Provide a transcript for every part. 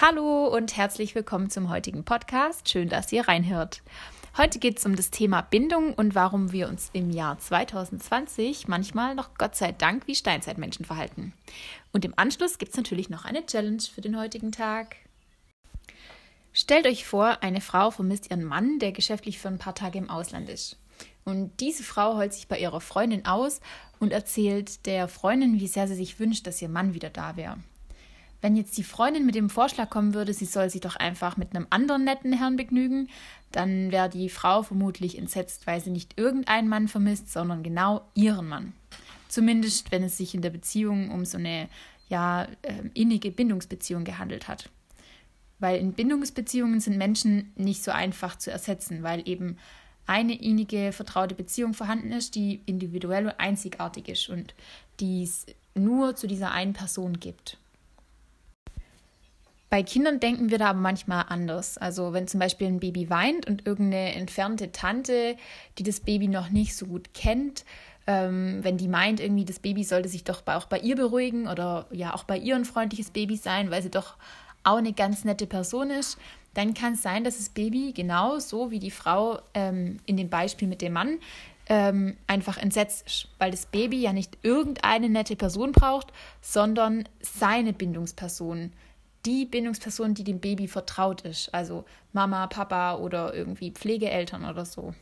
Hallo und herzlich willkommen zum heutigen Podcast. Schön, dass ihr reinhört. Heute geht es um das Thema Bindung und warum wir uns im Jahr 2020 manchmal noch Gott sei Dank wie Steinzeitmenschen verhalten. Und im Anschluss gibt es natürlich noch eine Challenge für den heutigen Tag. Stellt euch vor, eine Frau vermisst ihren Mann, der geschäftlich für ein paar Tage im Ausland ist. Und diese Frau heult sich bei ihrer Freundin aus und erzählt der Freundin, wie sehr sie sich wünscht, dass ihr Mann wieder da wäre. Wenn jetzt die Freundin mit dem Vorschlag kommen würde, sie soll sich doch einfach mit einem anderen netten Herrn begnügen, dann wäre die Frau vermutlich entsetzt, weil sie nicht irgendeinen Mann vermisst, sondern genau ihren Mann. Zumindest, wenn es sich in der Beziehung um so eine innige Bindungsbeziehung gehandelt hat. Weil in Bindungsbeziehungen sind Menschen nicht so einfach zu ersetzen, weil eben eine innige, vertraute Beziehung vorhanden ist, die individuell und einzigartig ist und die es nur zu dieser einen Person gibt. Bei Kindern denken wir da aber manchmal anders. Also wenn zum Beispiel ein Baby weint und irgendeine entfernte Tante, die das Baby noch nicht so gut kennt, wenn die meint, irgendwie das Baby sollte sich doch auch bei ihr beruhigen oder ja auch bei ihr ein freundliches Baby sein, weil sie doch auch eine ganz nette Person ist, dann kann es sein, dass das Baby genau so wie die Frau in dem Beispiel mit dem Mann einfach entsetzt ist, weil das Baby ja nicht irgendeine nette Person braucht, sondern seine Bindungsperson. Die Bindungsperson, die dem Baby vertraut ist, also Mama, Papa oder irgendwie Pflegeeltern oder so.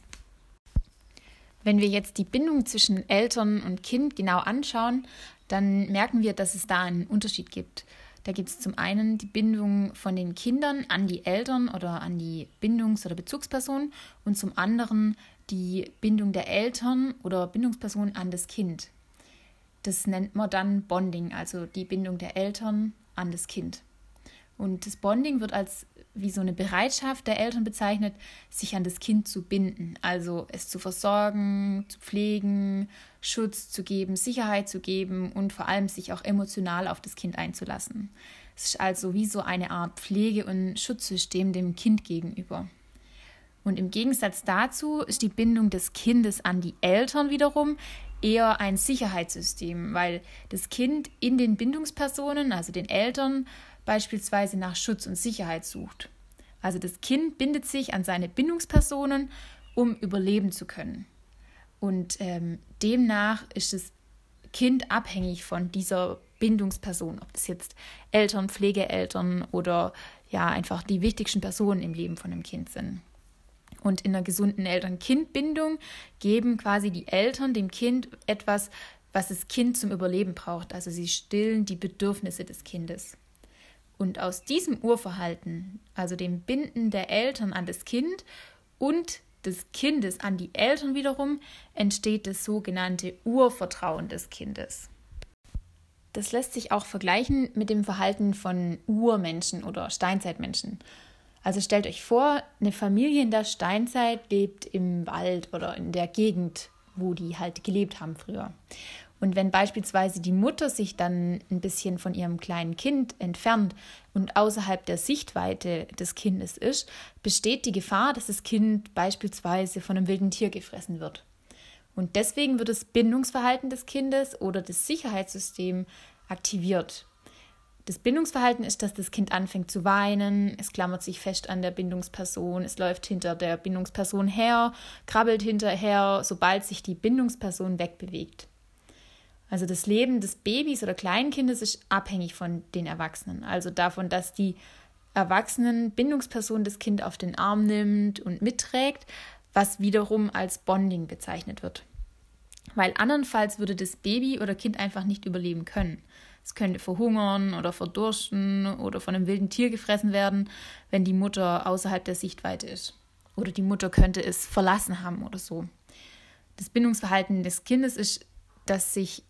Wenn wir jetzt die Bindung zwischen Eltern und Kind genau anschauen, dann merken wir, dass es da einen Unterschied gibt. Da gibt es zum einen die Bindung von den Kindern an die Eltern oder an die Bindungs- oder Bezugsperson und zum anderen die Bindung der Eltern oder Bindungsperson an das Kind. Das nennt man dann Bonding, also die Bindung der Eltern an das Kind. Und das Bonding wird als wie so eine Bereitschaft der Eltern bezeichnet, sich an das Kind zu binden, also es zu versorgen, zu pflegen, Schutz zu geben, Sicherheit zu geben und vor allem sich auch emotional auf das Kind einzulassen. Es ist also wie so eine Art Pflege- und Schutzsystem dem Kind gegenüber. Und im Gegensatz dazu ist die Bindung des Kindes an die Eltern wiederum eher ein Sicherheitssystem, weil das Kind in den Bindungspersonen, also den Eltern, beispielsweise nach Schutz und Sicherheit sucht. Also das Kind bindet sich an seine Bindungspersonen, um überleben zu können. Und demnach ist das Kind abhängig von dieser Bindungsperson, ob das jetzt Eltern, Pflegeeltern oder ja einfach die wichtigsten Personen im Leben von dem Kind sind. Und in einer gesunden Eltern-Kind-Bindung geben quasi die Eltern dem Kind etwas, was das Kind zum Überleben braucht. Also sie stillen die Bedürfnisse des Kindes. Und aus diesem Urverhalten, also dem Binden der Eltern an das Kind und des Kindes an die Eltern wiederum, entsteht das sogenannte Urvertrauen des Kindes. Das lässt sich auch vergleichen mit dem Verhalten von Urmenschen oder Steinzeitmenschen. Also stellt euch vor, eine Familie in der Steinzeit lebt im Wald oder in der Gegend, wo die halt gelebt haben früher. Und wenn beispielsweise die Mutter sich dann ein bisschen von ihrem kleinen Kind entfernt und außerhalb der Sichtweite des Kindes ist, besteht die Gefahr, dass das Kind beispielsweise von einem wilden Tier gefressen wird. Und deswegen wird das Bindungsverhalten des Kindes oder das Sicherheitssystem aktiviert. Das Bindungsverhalten ist, dass das Kind anfängt zu weinen, es klammert sich fest an der Bindungsperson, es läuft hinter der Bindungsperson her, krabbelt hinterher, sobald sich die Bindungsperson wegbewegt. Also das Leben des Babys oder Kleinkindes ist abhängig von den Erwachsenen. Also davon, dass die erwachsenen Bindungsperson das Kind auf den Arm nimmt und mitträgt, was wiederum als Bonding bezeichnet wird. Weil andernfalls würde das Baby oder Kind einfach nicht überleben können. Es könnte verhungern oder verdursten oder von einem wilden Tier gefressen werden, wenn die Mutter außerhalb der Sichtweite ist. Oder die Mutter könnte es verlassen haben oder so. Das Bindungsverhalten des Kindes ist, dass sich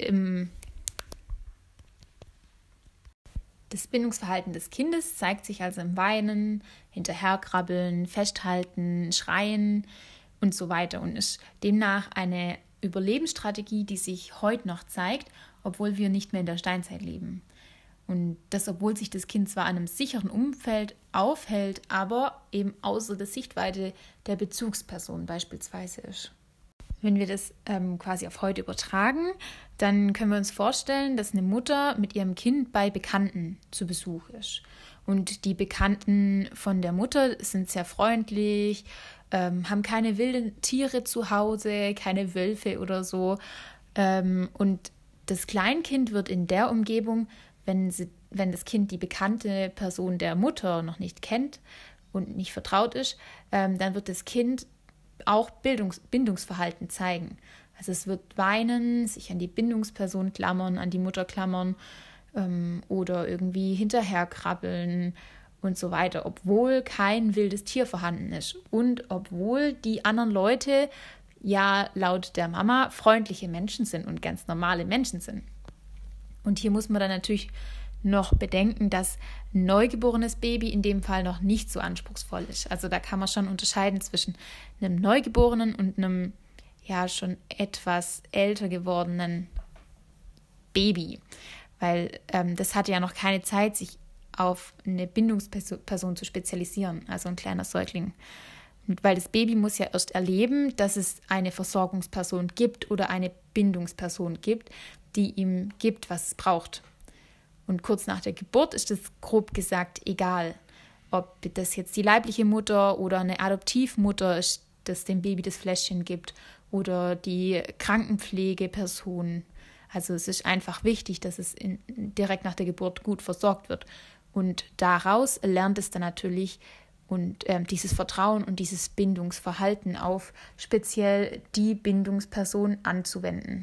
Das Bindungsverhalten des Kindes zeigt sich also im Weinen, Hinterherkrabbeln, Festhalten, Schreien und so weiter und ist demnach eine Überlebensstrategie, die sich heute noch zeigt, obwohl wir nicht mehr in der Steinzeit leben. Und das, obwohl sich das Kind zwar an einem sicheren Umfeld aufhält, aber eben außer der Sichtweite der Bezugsperson beispielsweise ist. Wenn wir das quasi auf heute übertragen, dann können wir uns vorstellen, dass eine Mutter mit ihrem Kind bei Bekannten zu Besuch ist. Und die Bekannten von der Mutter sind sehr freundlich, haben keine wilden Tiere zu Hause, keine Wölfe oder so. Und das Kleinkind wird in der Umgebung, wenn das Kind die bekannte Person der Mutter noch nicht kennt und nicht vertraut ist, dann wird das Kind auch Bindungsverhalten zeigen. Also es wird weinen, sich an die Bindungsperson klammern, an die Mutter klammern oder irgendwie hinterherkrabbeln und so weiter, obwohl kein wildes Tier vorhanden ist und obwohl die anderen Leute ja laut der Mama freundliche Menschen sind und ganz normale Menschen sind. Und hier muss man dann natürlich noch bedenken, dass ein neugeborenes Baby in dem Fall noch nicht so anspruchsvoll ist. Also da kann man schon unterscheiden zwischen einem Neugeborenen und einem ja schon etwas älter gewordenen Baby. Weil das hat ja noch keine Zeit, sich auf eine Bindungsperson zu spezialisieren, also ein kleiner Säugling. Und weil das Baby muss ja erst erleben, dass es eine Versorgungsperson gibt oder eine Bindungsperson gibt, die ihm gibt, was es braucht. Und kurz nach der Geburt ist es grob gesagt egal, ob das jetzt die leibliche Mutter oder eine Adoptivmutter ist, das dem Baby das Fläschchen gibt oder die Krankenpflegeperson. Also es ist einfach wichtig, dass es direkt nach der Geburt gut versorgt wird. Und daraus lernt es dann natürlich und dieses Vertrauen und dieses Bindungsverhalten auf speziell die Bindungsperson anzuwenden.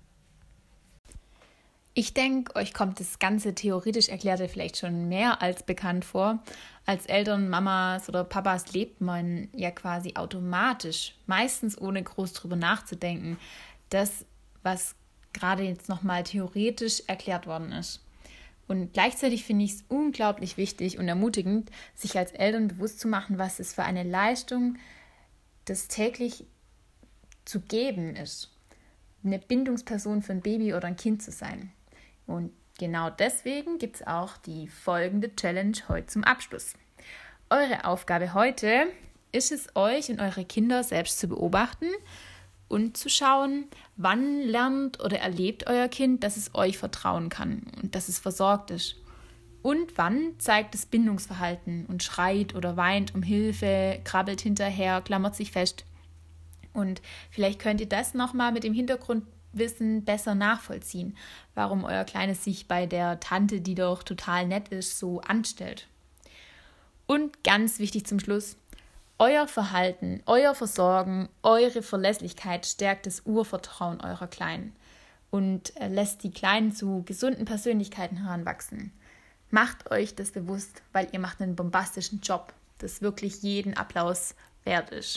Ich denke, euch kommt das ganze theoretisch Erklärte vielleicht schon mehr als bekannt vor. Als Eltern, Mamas oder Papas lebt man ja quasi automatisch, meistens ohne groß drüber nachzudenken, das, was gerade jetzt nochmal theoretisch erklärt worden ist. Und gleichzeitig finde ich es unglaublich wichtig und ermutigend, sich als Eltern bewusst zu machen, was es für eine Leistung das täglich zu geben ist, eine Bindungsperson für ein Baby oder ein Kind zu sein. Und genau deswegen gibt es auch die folgende Challenge heute zum Abschluss. Eure Aufgabe heute ist es, euch und eure Kinder selbst zu beobachten und zu schauen, wann lernt oder erlebt euer Kind, dass es euch vertrauen kann und dass es versorgt ist. Und wann zeigt es Bindungsverhalten und schreit oder weint um Hilfe, krabbelt hinterher, klammert sich fest. Und vielleicht könnt ihr das nochmal mit dem Hintergrundwissen besser nachvollziehen, warum euer Kleines sich bei der Tante, die doch total nett ist, so anstellt. Und ganz wichtig zum Schluss, euer Verhalten, euer Versorgen, eure Verlässlichkeit stärkt das Urvertrauen eurer Kleinen und lässt die Kleinen zu gesunden Persönlichkeiten heranwachsen. Macht euch das bewusst, weil ihr macht einen bombastischen Job, das wirklich jeden Applaus wert ist.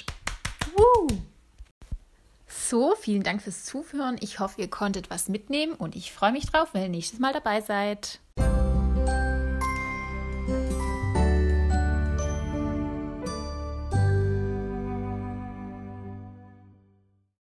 So, vielen Dank fürs Zuhören. Ich hoffe, ihr konntet was mitnehmen und ich freue mich drauf, wenn ihr nächstes Mal dabei seid.